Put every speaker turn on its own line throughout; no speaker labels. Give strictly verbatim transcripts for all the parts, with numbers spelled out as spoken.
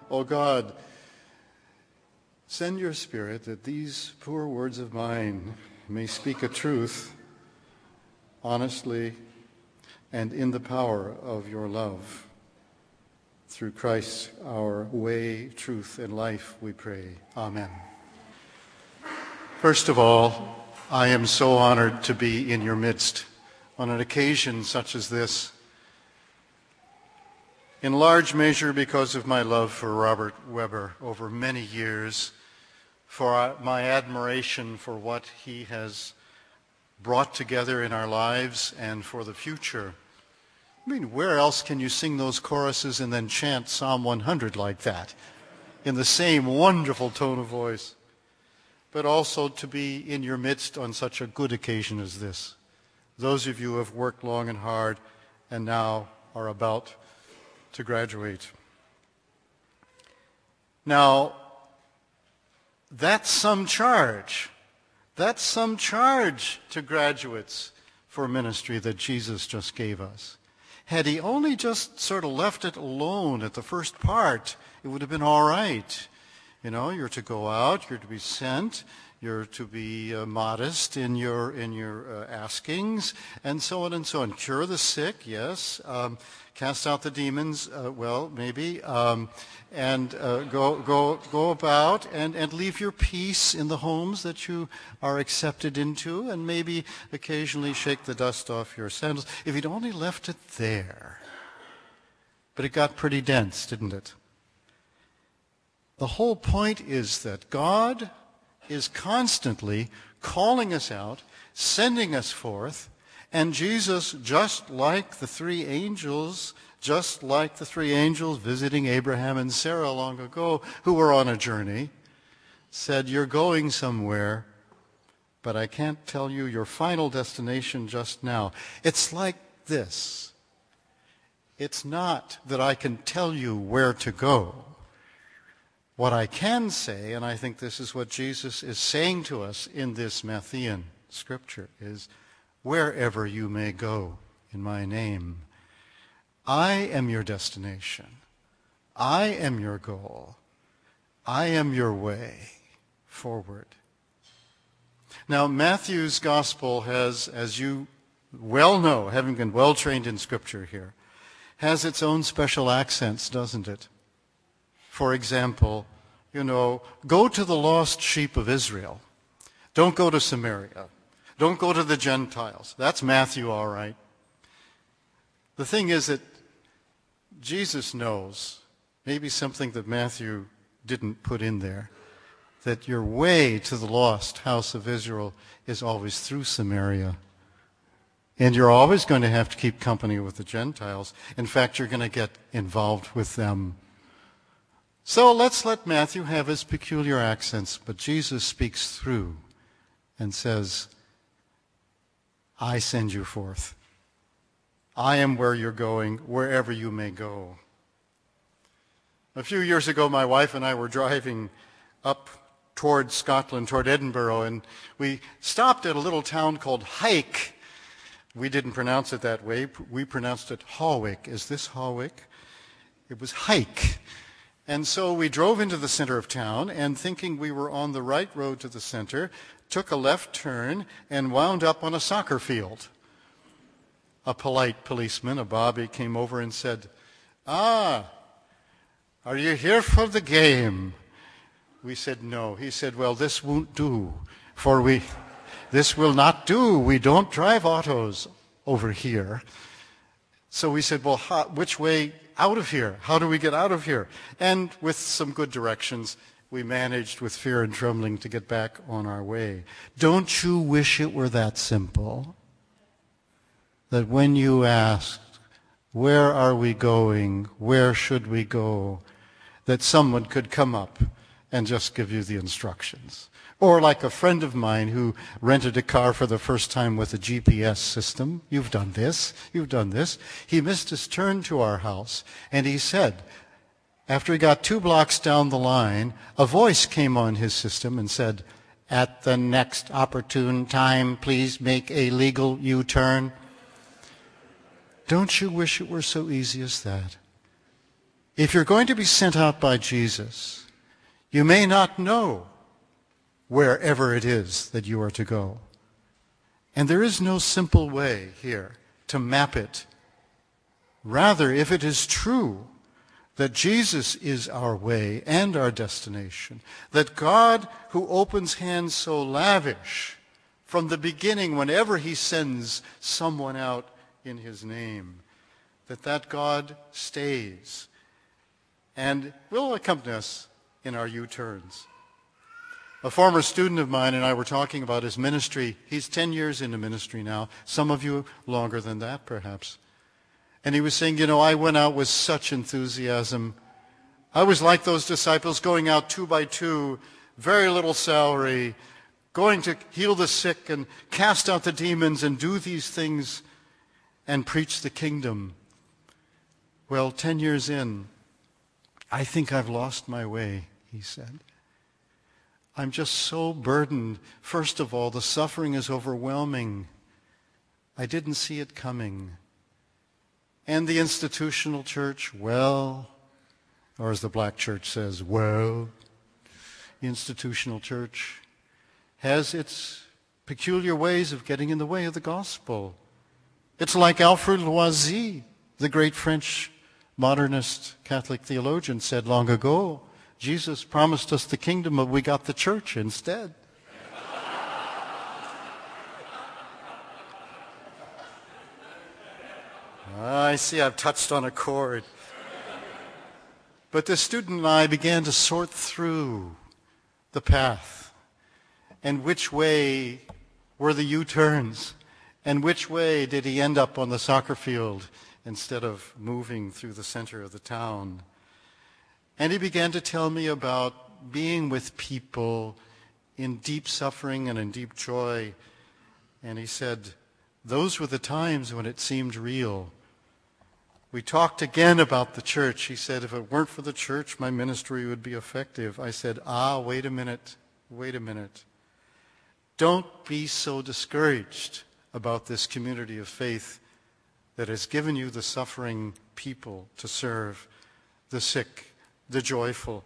O God, send your Spirit that these poor words of mine may speak a truth honestly and in the power of your love. Through Christ, our way, truth, and life, we pray. Amen. First of all, I am so honored to be in your midst on an occasion such as this, in large measure because of my love for Robert Webber over many years, for my admiration for what he has brought together in our lives and for the future. I mean, where else can you sing those choruses and then chant Psalm one hundred like that in the same wonderful tone of voice? But also to be in your midst on such a good occasion as this. Those of you who have worked long and hard and now are about to graduate. Now, that's some charge. That's some charge to graduates for ministry that Jesus just gave us. Had he only just sort of left it alone at the first part, it would have been all right. You know, you're to go out, you're to be sent, you're to be uh, modest in your in your uh, askings, and so on and so on. Cure the sick, yes. Um, cast out the demons, uh, well, maybe. Um, and uh, go go go about and, and leave your peace in the homes that you are accepted into, and maybe occasionally shake the dust off your sandals. If he'd only left it there. But it got pretty dense, didn't it? The whole point is that God is constantly calling us out, sending us forth, and Jesus, just like the three angels, just like the three angels visiting Abraham and Sarah long ago, who were on a journey, said, you're going somewhere, but I can't tell you your final destination just now. It's like this. It's not that I can tell you where to go. What I can say, and I think this is what Jesus is saying to us in this Matthean scripture, is wherever you may go in my name, I am your destination. I am your goal. I am your way forward. Now, Matthew's gospel has, as you well know, having been well trained in scripture here, has its own special accents, doesn't it? For example, you know, go to the lost sheep of Israel. Don't go to Samaria. Don't go to the Gentiles. That's Matthew, all right. The thing is that Jesus knows, maybe something that Matthew didn't put in there, that your way to the lost house of Israel is always through Samaria. And you're always going to have to keep company with the Gentiles. In fact, you're going to get involved with them. So let's let Matthew have his peculiar accents, but Jesus speaks through and says, I send you forth. I am where you're going, wherever you may go. A few years ago, my wife and I were driving up toward Scotland, toward Edinburgh, and we stopped at a little town called Hawick. We didn't pronounce it that way. We pronounced it Hawick. Is this Hawick? It was Hawick. And so we drove into the center of town, and thinking we were on the right road to the center, took a left turn and wound up on a soccer field. A polite policeman, a bobby, came over and said, ah, are you here for the game? We said no. He said, well, this won't do, for we, this will not do. We don't drive autos over here. So we said, well, how, which way out of here? How do we get out of here? And with some good directions, we managed with fear and trembling to get back on our way. Don't you wish it were that simple? That when you asked, where are we going? Where should we go? That someone could come up and just give you the instructions. Or like a friend of mine who rented a car for the first time with a G P S system. You've done this. You've done this. He missed his turn to our house, and he said, after he got two blocks down the line, a voice came on his system and said, at the next opportune time, please make a legal U-turn. Don't you wish it were so easy as that? If you're going to be sent out by Jesus, you may not know wherever it is that you are to go. And there is no simple way here to map it. Rather, if it is true that Jesus is our way and our destination, that God, who opens hands so lavish from the beginning whenever he sends someone out in his name, that that God stays and will accompany us in our U-turns. A former student of mine and I were talking about his ministry. He's ten years into ministry now. Some of you longer than that, perhaps. And he was saying, you know, I went out with such enthusiasm. I was like those disciples going out two by two, very little salary, going to heal the sick and cast out the demons and do these things and preach the kingdom. Well, ten years in, I think I've lost my way, he said. I'm just so burdened. First of all, the suffering is overwhelming. I didn't see it coming. And the institutional church, well, or as the black church says, well, the institutional church has its peculiar ways of getting in the way of the gospel. It's like Alfred Loisy, the great French modernist Catholic theologian, said long ago, Jesus promised us the kingdom, but we got the church instead. I see I've touched on a chord. But the student and I began to sort through the path and which way were the U-turns and which way did he end up on the soccer field instead of moving through the center of the town. And he began to tell me about being with people in deep suffering and in deep joy. And he said, those were the times when it seemed real. We talked again about the church. He said, if it weren't for the church, my ministry would be effective. I said, ah, wait a minute, wait a minute. Don't be so discouraged about this community of faith that has given you the suffering people to serve, the sick, the joyful.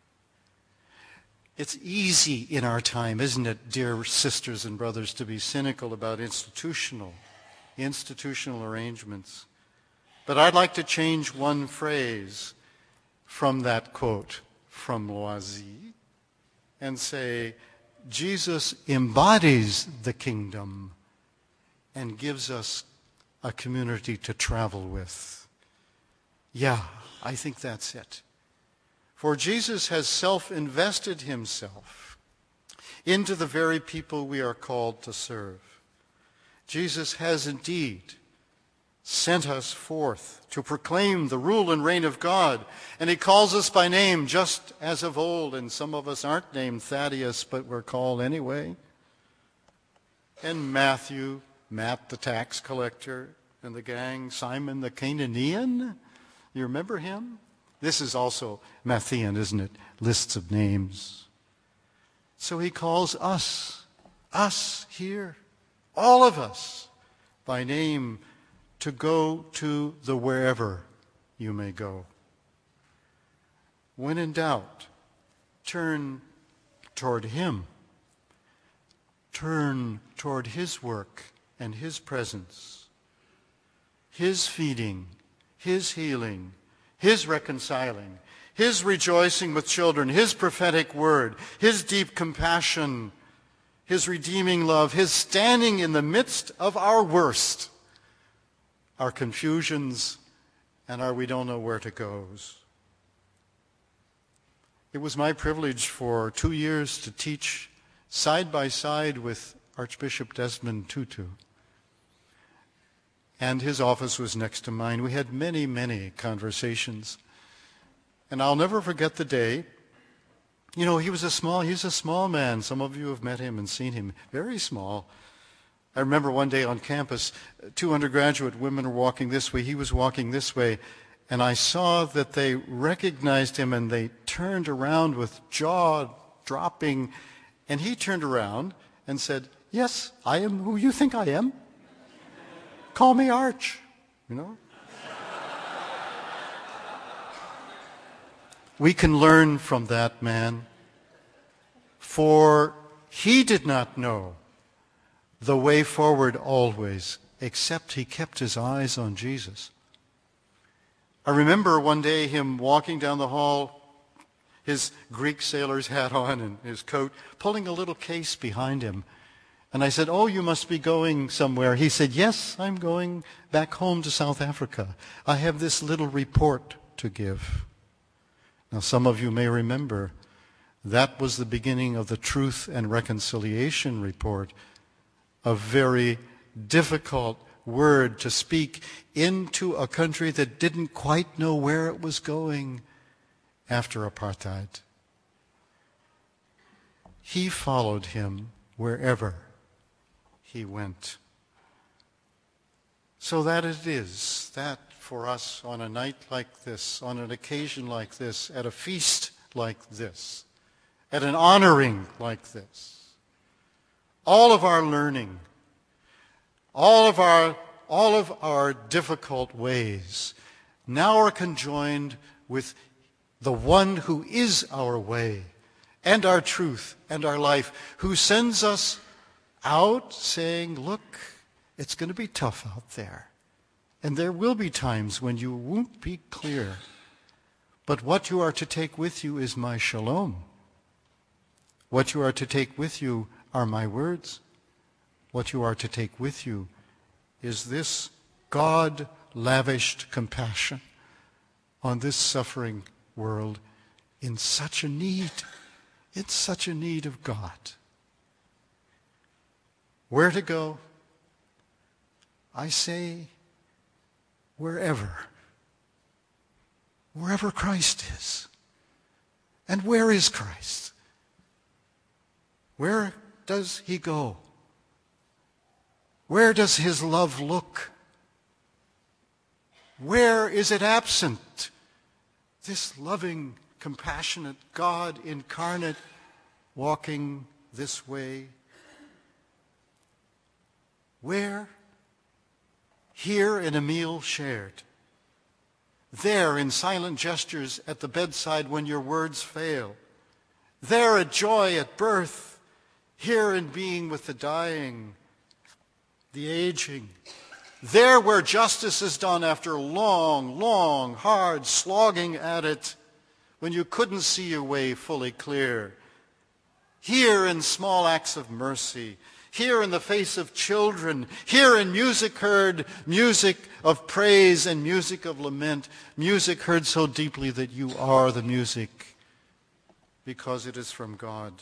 It's easy in our time, isn't it, dear sisters and brothers, to be cynical about institutional, institutional arrangements. But I'd like to change one phrase from that quote from Loisy and say, Jesus embodies the kingdom and gives us a community to travel with. Yeah, I think that's it. For Jesus has self-invested himself into the very people we are called to serve. Jesus has indeed sent us forth to proclaim the rule and reign of God. And he calls us by name just as of old. And some of us aren't named Thaddeus, but we're called anyway. And Matthew, Matt the tax collector, and the gang, Simon the Canaanian. You remember him? This is also Matthean, isn't it? Lists of names. So he calls us, us here, all of us, by name, to go to the wherever you may go. When in doubt, turn toward him. Turn toward his work and his presence, his feeding, his healing, his reconciling, his rejoicing with children, his prophetic word, his deep compassion, his redeeming love, his standing in the midst of our worst, our confusions, and our we don't know where to goes. It was my privilege for two years to teach side by side with Archbishop Desmond Tutu. And his office was next to mine. We had many, many conversations. And I'll never forget the day. You know, he was a small, he's a small man. Some of you have met him and seen him. Very small. I remember one day on campus, two undergraduate women were walking this way. He was walking this way. And I saw that they recognized him and they turned around with jaw dropping. And he turned around and said, "Yes, I am who you think I am. Call me Arch," you know. we can learn from that man, for he did not know the way forward always, except he kept his eyes on Jesus. I remember one day him walking down the hall, his Greek sailor's hat on and his coat, pulling a little case behind him. And I said, "Oh, you must be going somewhere." He said, "Yes, I'm going back home to South Africa. I have this little report to give." Now, some of you may remember that was the beginning of the Truth and Reconciliation Report, a very difficult word to speak into a country that didn't quite know where it was going after apartheid. He followed him wherever he went. So that it is, that for us on a night like this, on an occasion like this, at a feast like this, at an honoring like this, all of our learning, all of our, all of our difficult ways now are conjoined with the one who is our way and our truth and our life, who sends us out saying, "Look, it's going to be tough out there. And there will be times when you won't be clear. But what you are to take with you is my shalom. What you are to take with you are my words. What you are to take with you is this God-lavished compassion on this suffering world in such a need, in such a need of God." Where to go? I say, wherever. Wherever Christ is. And where is Christ? Where does he go? Where does his love look? Where is it absent? This loving, compassionate God incarnate walking this way. Where? Here in a meal shared. There in silent gestures at the bedside when your words fail. There at joy at birth. Here in being with the dying, the aging. There where justice is done after long, long, hard slogging at it when you couldn't see your way fully clear. Here in small acts of mercy. Here in the face of children, here in music heard, music of praise and music of lament, music heard so deeply that you are the music because it is from God.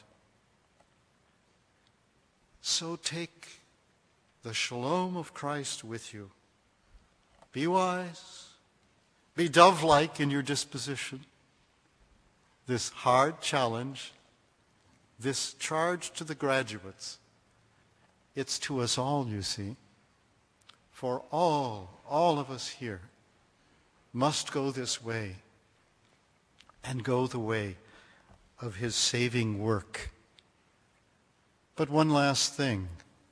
So take the shalom of Christ with you. Be wise, be dove-like in your disposition. This hard challenge, this charge to the graduates, it's to us all, you see. For all, all of us here must go this way and go the way of his saving work. But one last thing.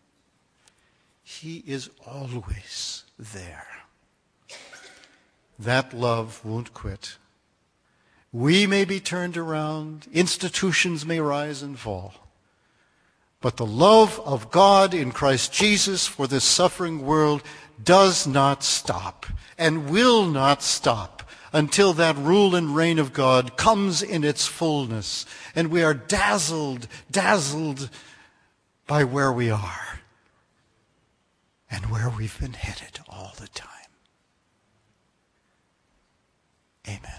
He is always there. That love won't quit. We may be turned around, institutions may rise and fall, but the love of God in Christ Jesus for this suffering world does not stop and will not stop until that rule and reign of God comes in its fullness and we are dazzled, dazzled by where we are and where we've been headed all the time. Amen.